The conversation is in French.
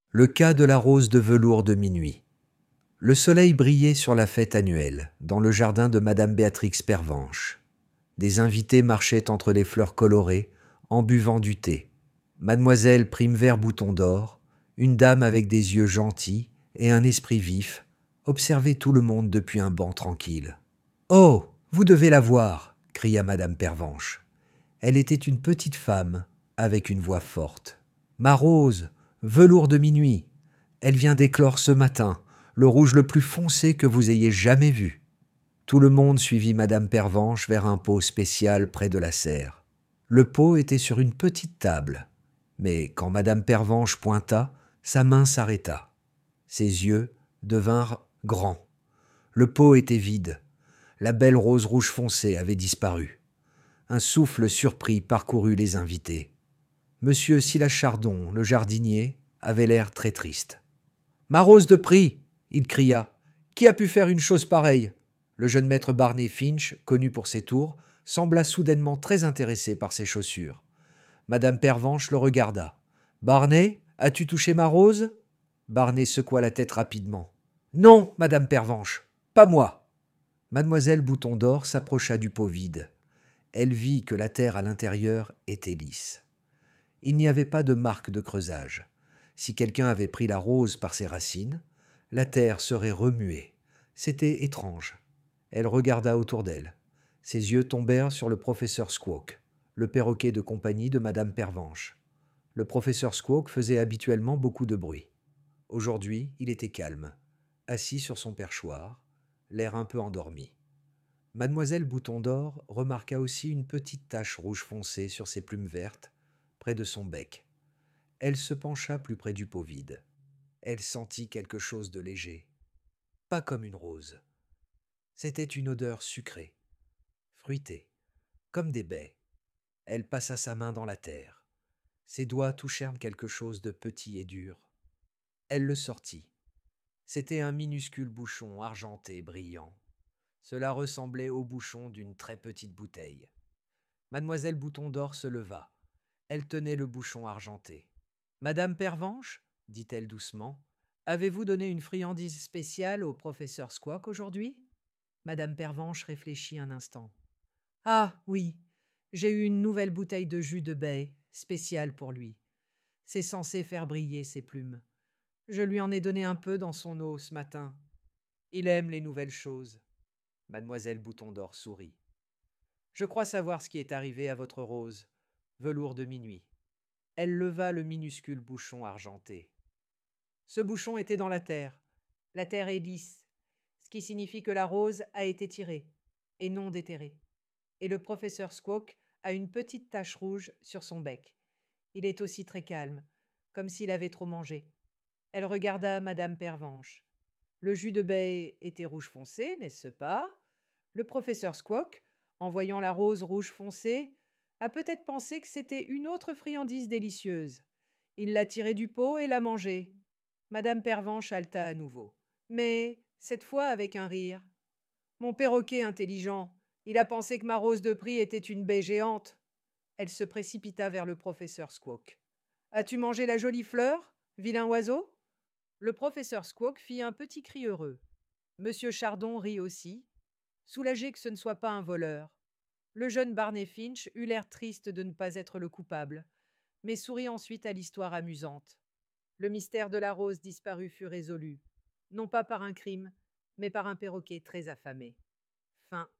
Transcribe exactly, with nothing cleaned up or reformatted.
Le cas de la rose de velours de minuit. Le soleil brillait sur la fête annuelle, dans le jardin de Madame Béatrix Pervenche. Des invités marchaient entre les fleurs colorées, en buvant du thé. Mademoiselle Primevère Bouton d'Or, une dame avec des yeux gentils et un esprit vif, observait tout le monde depuis un banc tranquille. « Oh, vous devez la voir !» cria Madame Pervenche. Elle était une petite femme, avec une voix forte. « Ma rose, velours de minuit, elle vient d'éclore ce matin, le rouge le plus foncé que vous ayez jamais vu. » Tout le monde suivit Madame Pervenche vers un pot spécial près de la serre. Le pot était sur une petite table, mais quand Madame Pervenche pointa, sa main s'arrêta. Ses yeux devinrent grands. Le pot était vide. La belle rose rouge foncé avait disparu. Un souffle surpris parcourut les invités. Monsieur Silas Chardon, le jardinier, avait l'air très triste. « Ma rose de prix !» il cria. « Qui a pu faire une chose pareille ?» Le jeune maître Barney Finch, connu pour ses tours, sembla soudainement très intéressé par ses chaussures. Madame Pervenche le regarda. « Barney, as-tu touché ma rose ?» Barney secoua la tête rapidement. « Non, Madame Pervenche, pas moi !» Mademoiselle Bouton d'Or s'approcha du pot vide. Elle vit que la terre à l'intérieur était lisse. Il n'y avait pas de marque de creusage. Si quelqu'un avait pris la rose par ses racines, la terre serait remuée. C'était étrange. Elle regarda autour d'elle. Ses yeux tombèrent sur le professeur Squawk, le perroquet de compagnie de Madame Pervenche. Le professeur Squawk faisait habituellement beaucoup de bruit. Aujourd'hui, il était calme, assis sur son perchoir, l'air un peu endormi. Mademoiselle Bouton d'Or remarqua aussi une petite tache rouge foncé sur ses plumes vertes, près de son bec. Elle se pencha plus près du pot vide. Elle sentit quelque chose de léger, pas comme une rose. C'était une odeur sucrée, fruitée, comme des baies. Elle passa sa main dans la terre. Ses doigts touchèrent quelque chose de petit et dur. Elle le sortit. C'était un minuscule bouchon argenté brillant. Cela ressemblait au bouchon d'une très petite bouteille. Mademoiselle Bouton d'Or se leva. Elle tenait le bouchon argenté. « Madame Pervenche, dit-elle doucement, avez-vous donné une friandise spéciale au professeur Squawk aujourd'hui ?» Madame Pervenche réfléchit un instant. « Ah, oui, j'ai eu une nouvelle bouteille de jus de baie, spéciale pour lui. C'est censé faire briller ses plumes. Je lui en ai donné un peu dans son eau ce matin. Il aime les nouvelles choses. » Mademoiselle Bouton d'Or sourit. « Je crois savoir ce qui est arrivé à votre rose, velours de minuit. » Elle leva le minuscule bouchon argenté. Ce bouchon était dans la terre. La terre est lisse, ce qui signifie que la rose a été tirée, et non déterrée. Et le professeur Squawk a une petite tache rouge sur son bec. Il est aussi très calme, comme s'il avait trop mangé. Elle regarda Madame Pervenche. Le jus de baie était rouge foncé, n'est-ce pas? Le professeur Squawk, en voyant la rose rouge foncé, a peut-être pensé que c'était une autre friandise délicieuse. Il l'a tirée du pot et l'a mangée. Madame Pervenche haleta à nouveau, mais cette fois avec un rire. « Mon perroquet intelligent, il a pensé que ma rose de prix était une baie géante. » Elle se précipita vers le professeur Squawk. « As-tu mangé la jolie fleur, vilain oiseau ?» Le professeur Squawk fit un petit cri heureux. Monsieur Chardon rit aussi, soulagé que ce ne soit pas un voleur. Le jeune Barney Finch eut l'air triste de ne pas être le coupable, mais sourit ensuite à l'histoire amusante. Le mystère de la rose disparue fut résolu, non pas par un crime, mais par un perroquet très affamé. Fin.